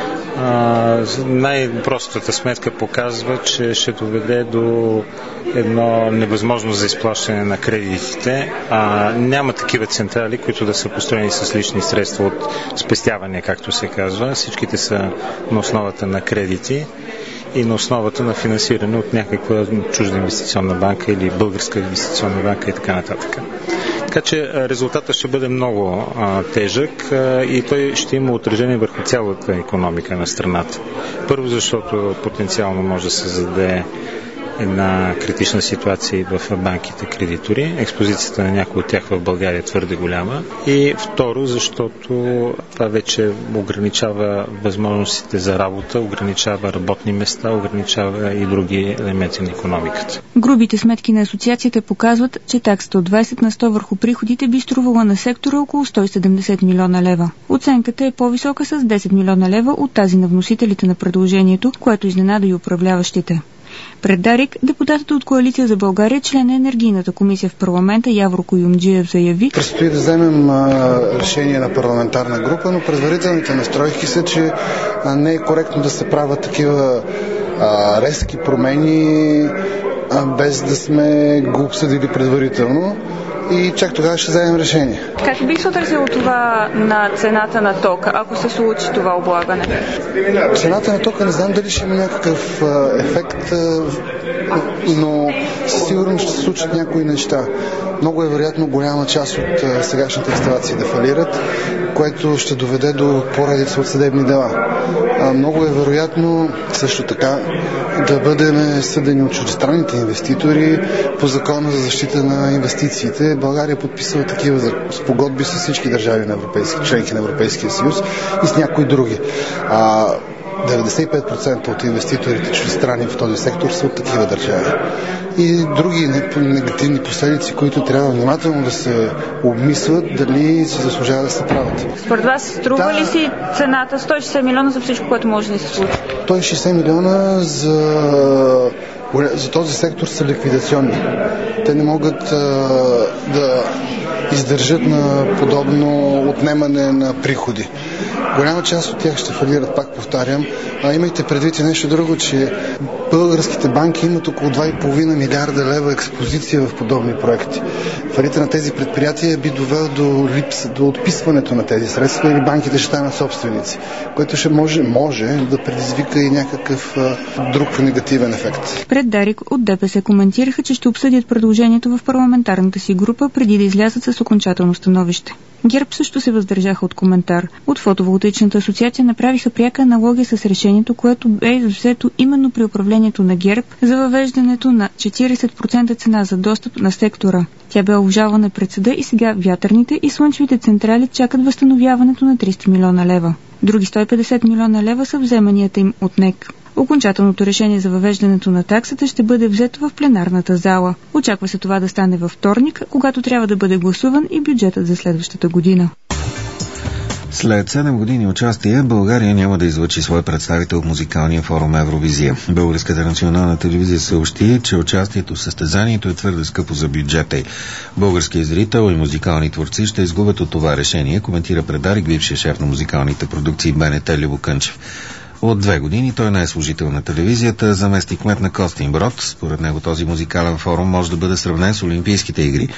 най-простата сметка показва, че ще доведе до едно невъзможност за изплащане на кредитите. А, няма такива централи, които да са построени с лични средства от спестяване, както се казва. Всичките са на основата на кредити и на основата на финансиране от някаква чужда инвестиционна банка или българска инвестиционна банка и така нататък. Така че резултатът ще бъде много а, тежък а, и той ще има отражение върху цялата икономика на страната. Първо, защото потенциално може да се зададе една критична ситуация в банките кредитори. Експозицията на някои от тях в България е твърде голяма. И второ, защото това вече ограничава възможностите за работа, ограничава работни места, ограничава и други елементи на икономиката. Грубите сметки на асоциацията показват, че таксата от двайсет на сто върху приходите би струвала на сектора около сто и седемдесет милиона лева. Оценката е по-висока с десет милиона лева от тази на вносителите на предложението, което изненада и управляващите. Пред Дарик, депутатът от Коалиция за България, член на енергийната комисия в парламента Явор Куюмджиев заяви: предстои да вземем а, решение на парламентарна група, но предварителните настройки са, че а, не е коректно да се правят такива а, резки промени, а, без да сме го обсъдили предварително. И чак тогава ще вземем решение. Как би се отразило това на цената на тока, ако се случи това облагане? Цената на тока не знам дали ще има някакъв а, ефект, а, но със сигурност ще се случат някои неща. Много е вероятно голяма част от а, сегашните инсталации да фалират, което ще доведе до поредица от съдебни дела. А, много е вероятно също така да бъдем съдени от чуждестранните инвеститори по закона за защита на инвестициите. България е подписала такива спогодби с всички държави на Европейски, членки на Европейския съюз и с някои други. А, деветдесет и пет процента от инвеститорите чуждестранни в този сектор са от такива държави. И други негативни последици, които трябва внимателно да се обмислят, дали се заслужава да се правят. Според вас струва да. ли си цената сто и шейсет милиона за всичко, което може да се случи? сто и шейсет милиона за, за този сектор са ликвидационни. Те не могат а, да издържат на подобно отнемане на приходи. Голяма част от тях ще фалират, пак повтарям. А имайте предвид и нещо друго, че българските банки имат около два и половина милиарда лева експозиция в подобни проекти. Фалита на тези предприятия би довел до липса, до отписването на тези средства или банките ще станат собственици, което ще може, може да предизвика и някакъв а, друг негативен ефект. Пред Дарик от ДПС коментираха, че ще обсъдят предложението в парламентарната си група преди да излязат с окончателно становище. ГЕРБ също се въздържаха от коментар. От фотоволтаичната асоциация направиха пряка аналогия с решението, което бе взето именно при управлението на ГЕРБ за въвеждането на четирийсет процента цена за достъп на сектора. Тя бе обжалвана пред съда и сега вятърните и слънчевите централи чакат възстановяването на триста милиона лева. Други сто и петдесет милиона лева са вземанията им от НЕК. Окончателното решение за въвеждането на таксата ще бъде взето в пленарната зала. Очаква се това да стане във вторник, когато трябва да бъде гласуван и бюджетът за следващата година. След седем години участие, България няма да излъчи свой представител в музикалния форум Евровизия. Българската национална телевизия съобщи, че участието в състезанието е твърде скъпо за бюджета й. Българският зрител и музикални творци ще изгубят от това решение, коментира пред Дарик бившия шеф на музикалните продукции БНТ Любо Кънчев. От две години той не е служител на телевизията, заместник кмет на Костинброд. Според него този музикален форум може да бъде сравнен с Олимпийските игри.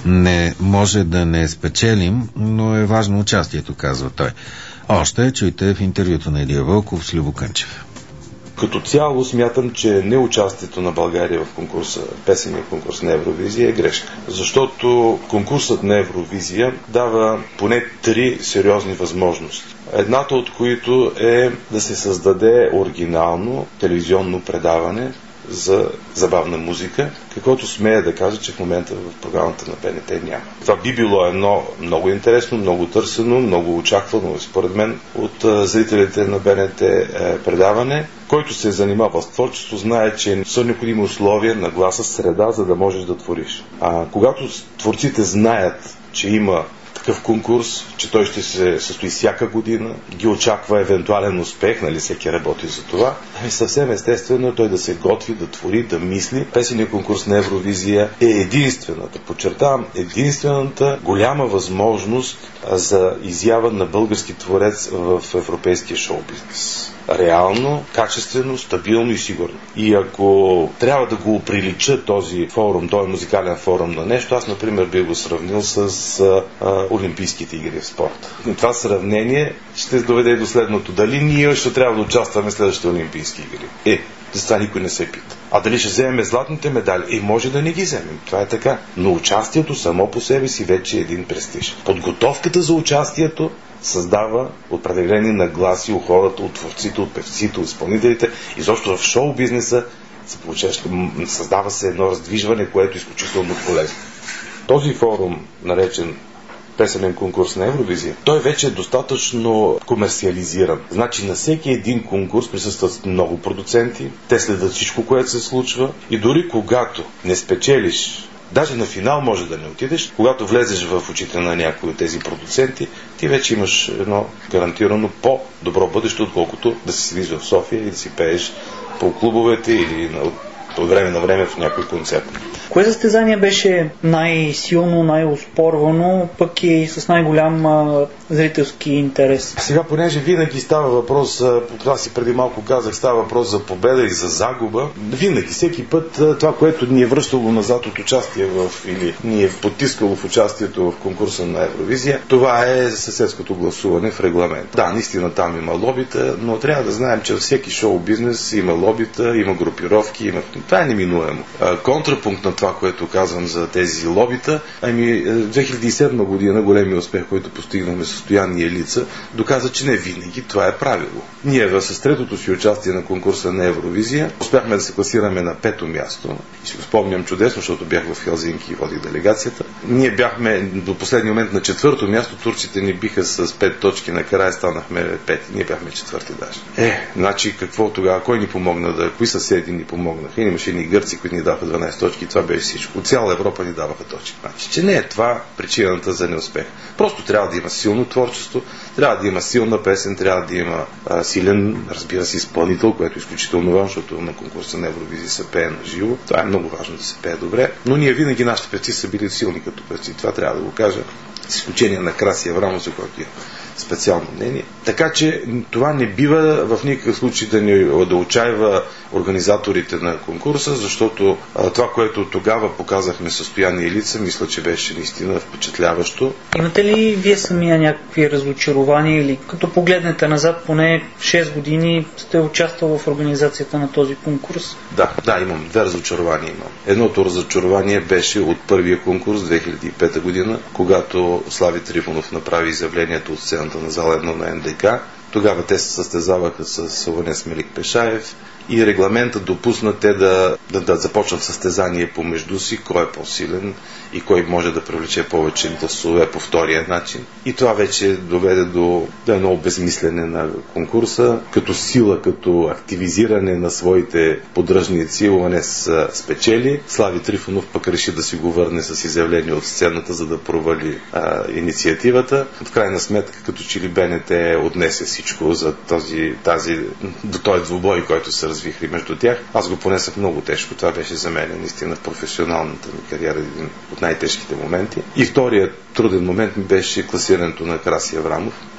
Не може да не спечелим, но е важно участието, казва той. Още чуйте в интервюто на Илия Вълков с Любо Кънчев. Като цяло смятам, че неучастието на България в конкурса, песения конкурс на Евровизия е грешка. Защото конкурсът на Евровизия дава поне три сериозни възможности. Едната от които е да се създаде оригинално телевизионно предаване за забавна музика, каквото смея да кажа, че в момента в програмата на Б Н Т няма. Това би било едно много интересно, много търсено, много очаквано, според мен, от зрителите на Б Н Т предаване. Който се занимава с творчество, знае, че са необходими условия на гласа, среда, за да можеш да твориш. А когато творците знаят, че има такъв конкурс, че той ще се състои всяка година, ги очаква евентуален успех, нали, всеки работи за това. Ами съвсем естествено той да се готви, да твори, да мисли. Песения конкурс на Евровизия е единствената, подчертавам, единствената голяма възможност за изява на български творец в европейския шоу-бизнес. Реално, качествено, стабилно и сигурно. И ако трябва да го прилича този форум, този музикален форум на нещо, аз, например, би го сравнил с а, а, Олимпийските игри в спорта. И това сравнение ще доведе до следното. Дали ние ще трябва да участваме в следващите Олимпийски игри? Е, за това никой не се пита. А дали ще вземем златните медали? Е, може да не ги вземем. Това е така. Но участието само по себе си вече е един престиж. Подготовката за участието създава определени нагласи у хората, от творците, от певците, от изпълнителите. Изобщо в шоу-бизнеса се получава, създава се едно раздвижване, което е изключително полезно. Този форум, наречен песенен конкурс на Евровизия, той вече е достатъчно комерциализиран. Значи на всеки един конкурс присъстват много продуценти, те следят всичко, което се случва и дори когато не спечелиш, даже на финал може да не отидеш, когато влезеш в очите на някои от тези продуценти, ти вече имаш едно гарантирано по-добро бъдеще, отколкото да си седиш в София и да си пееш по клубовете или от време на време в някой концерт. Кое състезание беше най-силно, най-оспорвано, пък и с най-голям а, зрителски интерес? Сега, понеже винаги става въпрос, това си преди малко казах, става въпрос за победа и за загуба, винаги, всеки път това, което ни е връщало назад от участие в, или ни е потискало в участието в конкурса на Евровизия, това е съседското гласуване в регламент. Да, наистина там има лобита, но трябва да знаем, че във всеки шоу-бизнес има лобита, има групировки, има... това е неминуемо. Контрапункт на това, което казвам за тези лобита, ами две хиляди и седма година големия успех, който постигнахме с Стоян и Елица, доказа, че не винаги това е правило. Ние с третото си участие на конкурса на Евровизия успяхме да се класираме на пето място. И си го спомням чудесно, защото бях в Хелзинки и водих делегацията. Ние бяхме до последния момент на четвърто място, турците ни биха с пет точки, накрая станахме пети. Ние бяхме четвърти даже. Е, значи какво тогава? Кой ни помогна да... Кои съседи ни помогнаха? И имаше ни гърци, които ни даваха дванайсет точки. Това беше всичко. От цяла Европа ни даваха точки. Значи, че не е това причината за неуспех. Просто трябва да има силно творчество, трябва да има силна песен, трябва да има а, силен, разбира се, изпълнител, което е изключително важно, защото на конкурса на Евровизия се пее на живо. Това е много важно да се пее добре. Но ние винаги, нашите певци са били силни като певци. Това трябва да го кажа. С изключение на Краси Аврамов, за който е специално мнение. Така че това не бива в никакъв случай да, ни, да отчаива организаторите на конкурса, защото а, това, което тогава показахме състояние лица, мисля, че беше наистина впечатляващо. Имате ли вие самия някакви разочарования или като погледнете назад, поне шест години сте участвал в организацията на този конкурс? Да, да, имам. Две разочарования имам. Едното разочарование беше от първия конкурс две хиляди и пета година, когато Слави Трифонов направи изявлението от сцената на зала едно на Н Д К. Тогава те се състезаваха с Ованес Мелик Пешаев и регламентът допусна те да, да, да започнат състезание помежду си, кой е по-силен и кой може да привлече повече гласове по втория начин. И това вече доведе до, до едно обезмислене на конкурса, като сила, като активизиране на своите поддръжници. Ованес спечели, Слави Трифонов пък реши да си го върне с изявление от сцената, за да провали а, инициативата. В крайна сметка, като че ли Б Н Т отнесе всичко за този, тази, до този двубой, който се развихри между тях. Аз го понесах много тежко. Това беше за мен наистина в професионалната ми кариера един от най-тежките моменти. И вторият труден момент ми беше класирането на Краси Аврамов.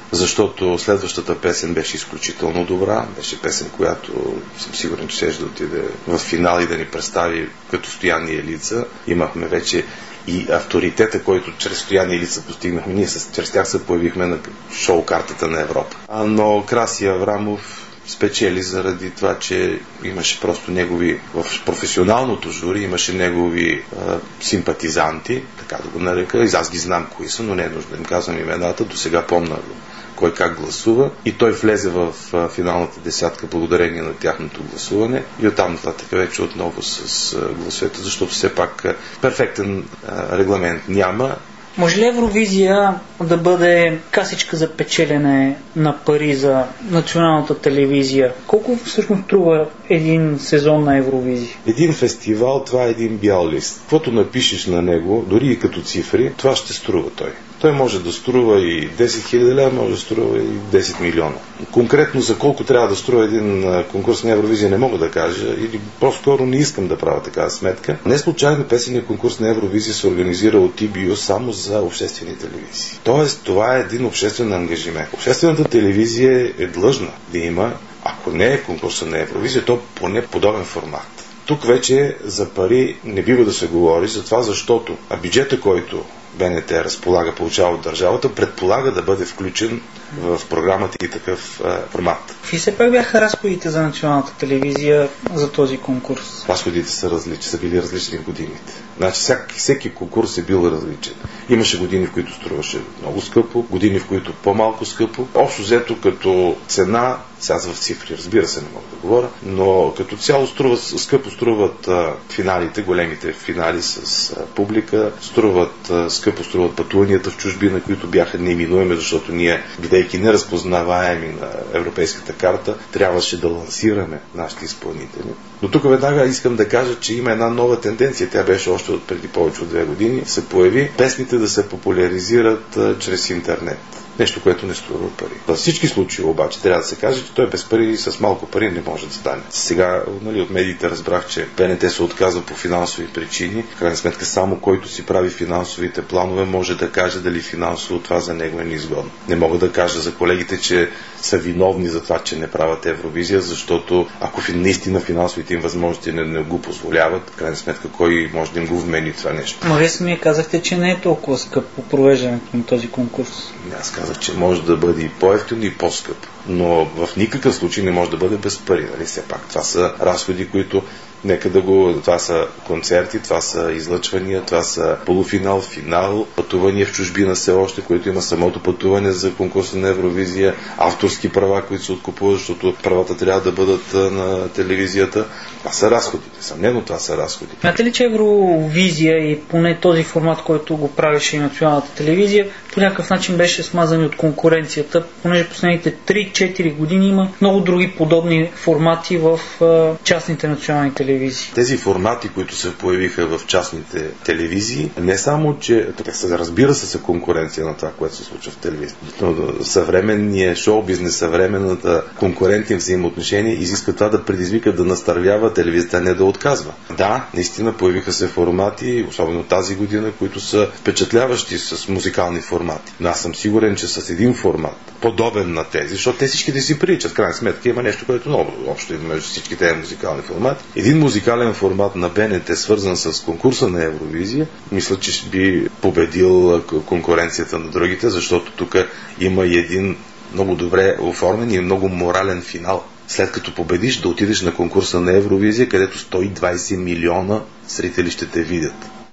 защото следващата песен беше изключително добра. Беше песен, която съм сигурен, че ще да отиде в финал и да ни представи като Стоян и Елица. Имахме вече и авторитета, който чрез Стоян и Елица постигнахме. Ние с, чрез тях се появихме на шоу-картата на Европа. А, но Краси Аврамов спечели заради това, че имаше просто негови, в професионалното жури имаше негови а, симпатизанти, така да го нарека. И аз ги знам кои са, но не е нужно да им казвам имената. До сега помня кой как гласува. И той влезе в а, финалната десятка благодарение на тяхното гласуване. И оттам нататък вече отново с а, гласовете, защото все пак а, перфектен а, регламент няма. Може ли Евровизия да бъде касичка за печелене на пари за националната телевизия? Колко всъщност струва един сезон на Евровизия? Един фестивал, това е един бял лист. Каквото напишеш на него, дори и като цифри, това ще струва той. Той може да струва и десет хиляди лева, може да струва и десет милиона. Конкретно за колко трябва да струва един конкурс на Евровизия не мога да кажа, или по-скоро не искам да правя такава сметка. Не случайно песенният конкурс на Евровизия се организира от Ти Би Ю само за обществени телевизии. Тоест, това е един обществен ангажимент. Обществената телевизия е длъжна да има, ако не е конкурса на Евровизия, то поне подобен формат. Тук вече за пари не бива да се говори, за това защото а бюджета, който Б Н Т разполага, получава от държавата, предполага да бъде включен в програмата и такъв а, формат. Какви все пак бяха разходите за националната телевизия за този конкурс? Разходите са различни, са били различни в годините. Значи всеки, всеки конкурс е бил различен. Имаше години, в които струваше много скъпо, години, в които по-малко скъпо. Общо взето като цена, сега в цифри, разбира се, не мога да говоря, но като цяло струва, скъпо струват а, финалите, големите финали с а, публика, струват, а, скъпо струват пътуванията в чужбина, които бяха неминуеми, защото ние, бидейки неразпознаваеми на европейската карта, трябваше да лансираме нашите изпълнители. Но тук веднага искам да кажа, че има една нова тенденция. Тя беше още от преди повече от две години. Се появи песните да се популяризират а, чрез интернет. Нещо, което не струва пари. Във всички случаи обаче трябва да се каже, че той без пари и с малко пари не може да стане. Сега, нали, от медиите разбрах, че Б Н Т се отказва по финансови причини. В крайна сметка, само който си прави финансовите планове може да каже дали финансово това за него е неизгодно. Не мога да кажа за колегите, че са виновни за това, че не правят Евровизия, защото ако наистина финансовите им възможности не, не го позволяват, в крайна сметка кой може да им го вмени това нещо. Но вие самия казахте, че не е толкова скъпо провеждането на този конкурс. Аз казах, че може да бъде и по-евтино, и по-скъпо. Но в никакъв случай не може да бъде без пари. Нали? Все пак това са разходи, които нека да го... Това са концерти, това са излъчвания, това са полуфинал, финал, пътувания в чужбина все още, които има самото пътуване за конкурса на Евровизия, авторски права, които се откупуват, защото правата трябва да бъдат на телевизията. Това са разходите. Съмнено това са разходи. Смятате ли, че Евровизия и поне този формат, който го правеше и националната телевизия, по някакъв начин беше смазан от конкуренцията, понеже последните три-четири години има много други подобни формати в частните национални телевизии? Тези формати, които се появиха в частните телевизии, не само, че те са, разбира се, са конкуренция на това, което се случва в телевизията. Съвременният шоу-бизнес, съвременната конкурентни взаимоотношения изисква това да предизвика, да настървява телевизията, не да отказва. Да, наистина появиха се формати, особено тази година, които са впечатляващи с музикални формати. Но аз съм сигурен, че с един формат, подобен на тези, защото те всички да си приличат. В крайна сметка има нещо, което много общо има между всички тези музикални формати. Един музикален формат на Б Н Т, свързан с конкурса на Евровизия, мисля, че ще би победил конкуренцията на другите, защото тук има и един много добре оформен и много морален финал. След като победиш, да отидеш на конкурса на Евровизия, където сто и двайсет милиона зрители ще те видят.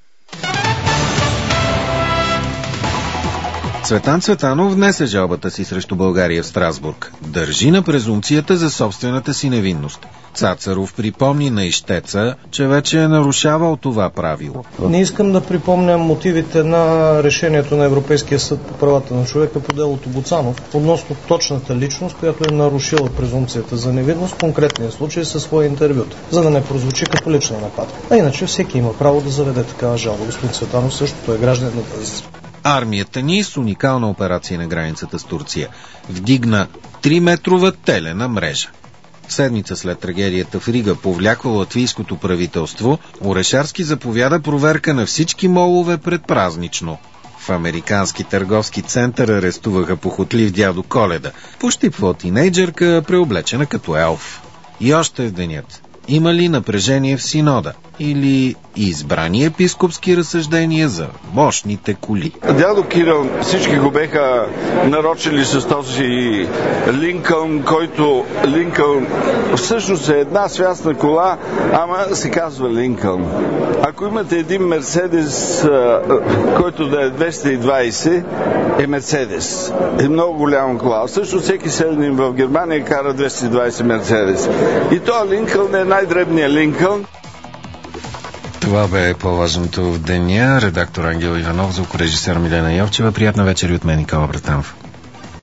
Цветан Цветанов внесе жалбата си срещу България в Страсбург. Държи на презумпцията за собствената си невинност. Цацаров припомни на ищеца, че вече е нарушавал това правило. Не искам да припомням мотивите на решението на Европейския съд по правата на човека по делото Боцанов относно точната личност, която е нарушила презумпцията за невинност в конкретния случай със свои интервюта, за да не прозвучи като лична нападка. А иначе всеки има право да заведе такава жалба. Господин Цветанов също той е гражданин на тази страна. Армията ни с уникална операция на границата с Турция вдигна триметрова телена мрежа. Седмица след трагедията в Рига, повлякла латвийското правителство, Орешарски заповяда проверка на всички молове предпразнично. В американски търговски център арестуваха похотлив дядо Коледа. Пощипвал тинейджърка, преоблечена като елф. И още денят. Има ли напрежение в синода? Или избрани епископски разсъждения за мощните коли? Дядо Кирил, всички го беха нарочили с този Линкълн, който Линкълн всъщност е една свясна кола, ама се казва Линкълн. Ако имате един Мерцедес, който да е двеста и двайсет, е Мерцедес. Е много голяма кола. Всъщност всеки селянин в Германия кара двеста и двайсет Мерцедес. И този Линкълн е най-дребният Линкълн. Това бе по-важното в деня. Редактор Ангел Иванов, звукорежисер Милена Йовчева. Приятна вечер и от мен, Никола Братанов.